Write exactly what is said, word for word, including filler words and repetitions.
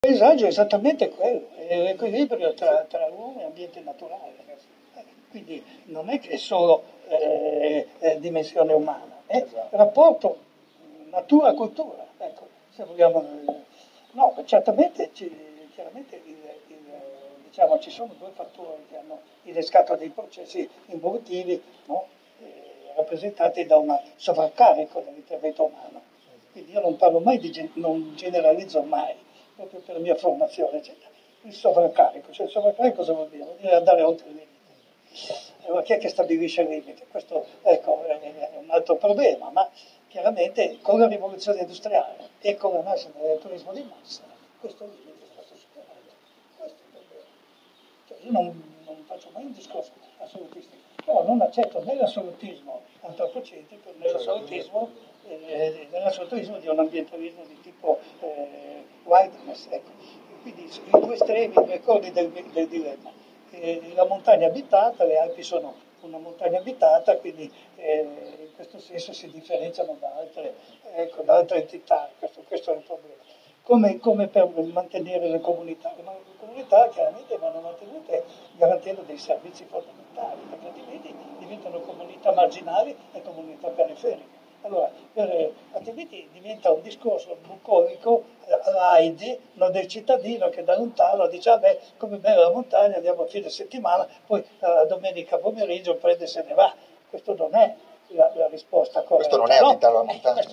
Il paesaggio è esattamente quello, è l'equilibrio tra, tra uomo e ambiente naturale. Eh, Quindi non è che è solo eh, eh, dimensione umana, è rapporto natura-cultura. Ecco, se vogliamo, eh, no, certamente, ci- chiaramente il- il- diciamo, ci sono due fattori che hanno innescato dei processi involutivi, no? Eh, rappresentati da un sovraccarico dell'intervento umano. Quindi io non parlo mai di, gen- non generalizzo mai, proprio per la mia formazione, eccetera. Il sovraccarico, cioè il sovraccarico cosa vuol dire? Vuol dire andare oltre il limite. Allora chi è che stabilisce il limite? Questo ecco, è è un altro problema, ma chiaramente con la rivoluzione industriale e con la nascita del turismo di massa, questo limite è stato superato. Questo è il problema. Cioè, io non, non faccio mai un discorso assolutistico, però non accetto né l'assolutismo antropocentrico né l'assolutismo, eh, nell'assolutismo di un ambientalismo di tipo eh, wilderness. Ecco. Quindi i due estremi, i due codi del, del dilemma. Eh, la montagna abitata, le Alpi sono una montagna abitata, quindi eh, in questo senso si differenziano da altre, ecco, da altre entità, questo, questo è il problema. Come, come per mantenere le comunità, le comunità chiaramente vanno mantenute garantendo dei servizi fondamentali, perché altrimenti diventano comunità marginali e comunità periferiche. Allora, per, altrimenti diventa un discorso bucolico, all'Aidi, no, del cittadino che da lontano dice, ah beh, come bella la montagna, andiamo a fine settimana, poi la domenica pomeriggio prende e se ne va. Questo non è la, la risposta corretta. Questo non è abitare la no? montagna. Eh,